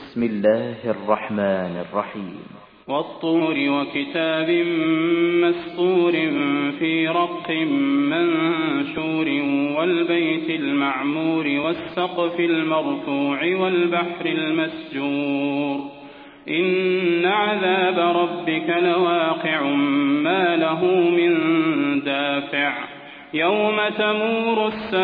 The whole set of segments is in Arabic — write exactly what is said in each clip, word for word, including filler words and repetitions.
بسم الله الرحمن الرحيم والطور وكتاب مسطور في رق منشور والبيت المعمور والسقف المرفوع والبحر المسجور إن عذاب ربك لواقع ما له من دافع يوم تمور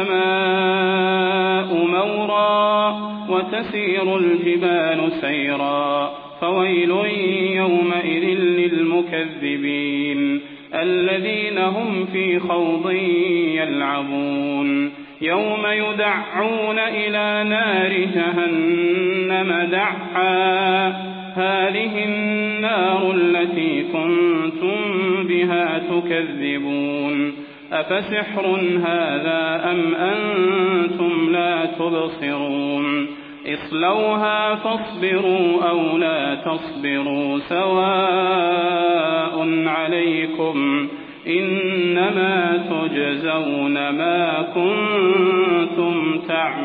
السماء مورا وتسير الجبال سيرا فويل يومئذ للمكذبين الذين هم في خوض يلعبون يوم يدعون إلى نار جهنم دعا هذه النار التي كنتم بها تكذبون أفسحر هذا أم أنتم لا تبصرون اصلوها فاصبروا أو لا تصبروا سواء عليكم إنما تجزون ما كنتم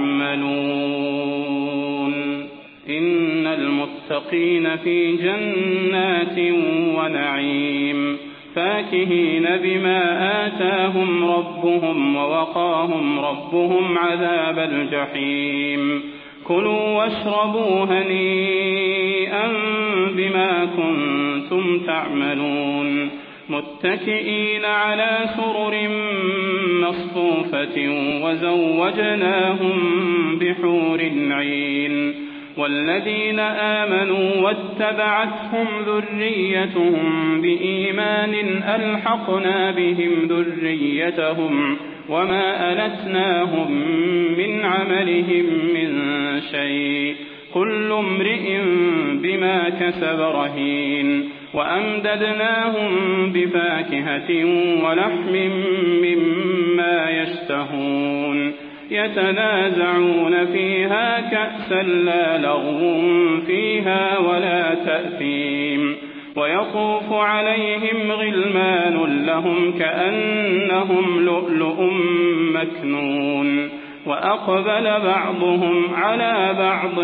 تعملون إن المتقين في جنات ونعيم فاكهين بما آتاهم ربهم ووقاهم ربهم عذاب الجحيم كلوا واشربوا هنيئا بما كنتم تعملون متكئين على سرر مصفوفة وزوجناهم بحور عين والذين آمنوا واتبعتهم ذريتهم بإيمان ألحقنا بهم ذريتهم وما ألتناهم من عملهم من شيء كل امرئ بما كسب رهين وأمددناهم بفاكهة ولحم مما يشتهون يتنازعون فيها كأسا لا لغو فيها ولا تأثيم ويطوف عليهم غلمان لهم كأنهم لؤلؤ مكنون وأقبل بعضهم على بعض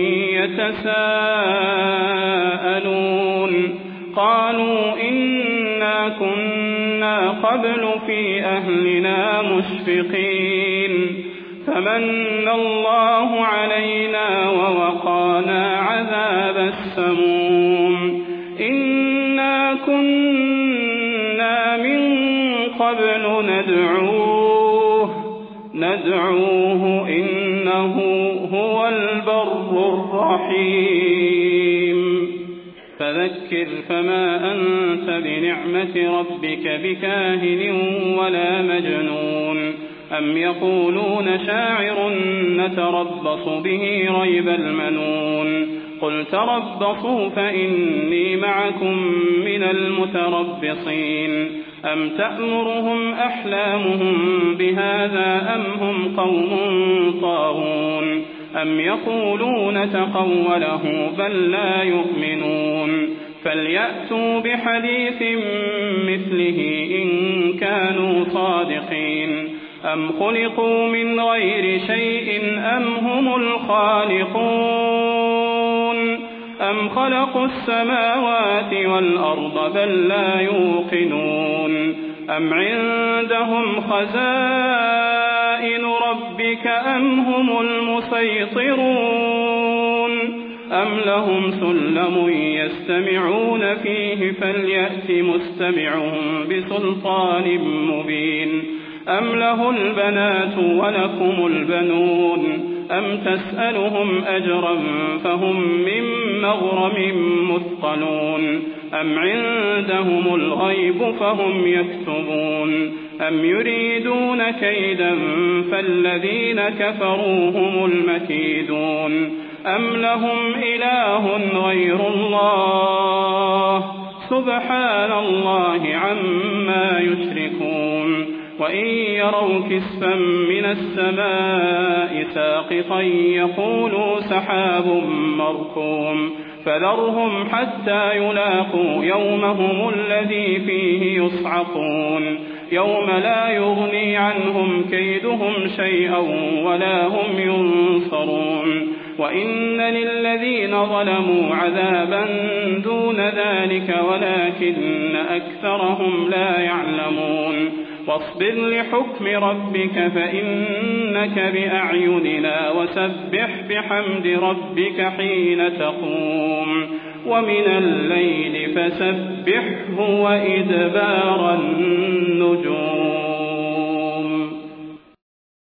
يتساءلون قالوا إنا كنا قبل في أهلنا مشفقين فمن الله علينا ووقانا عذاب السموم إنا كنا من قبل ندعوه ندعوه إنه هو البر الرحيم فذكر فما أنت بنعمة ربك بكاهن ولا مجنون أم يقولون شاعر نتربص به ريب المنون قل تربصوا فإني معكم من المتربصين أم تأمرهم أحلامهم بهذا أم هم قوم طاغون أم يقولون تقوله بل لا يؤمنون فليأتوا بحديث مثله إن كانوا صادقين أم خلقوا من غير شيء أم هم الخالقون أم خلقوا السماوات والأرض بل لا يوقنون أم عندهم خزائن ربك أم هم المسيطرون أم لهم سلم يستمعون فيه فليأت مستمعهم بسلطان مبين أم له البنات ولكم البنون أم تسألهم أجرا فهم من مغرم مثقلون أم عندهم الغيب فهم يكتبون أم يريدون كيدا فالذين كفروا هم المكيدون أم لهم إله غير الله سبحان الله عما يشركون وإن يروا كسفا من السماء ساقطا يقولوا سحاب مركوم فذرهم حتى يلاقوا يومهم الذي فيه يصعقون يوم لا يغني عنهم كيدهم شيئا ولا هم ينصرون وإن للذين ظلموا عذابا دون ذلك ولكن أكثرهم لا يعلمون واصبر لحكم ربك فإنك بأعيننا وسبح بحمد ربك حين تقوم ومن الليل فسبحه وإدبار النجوم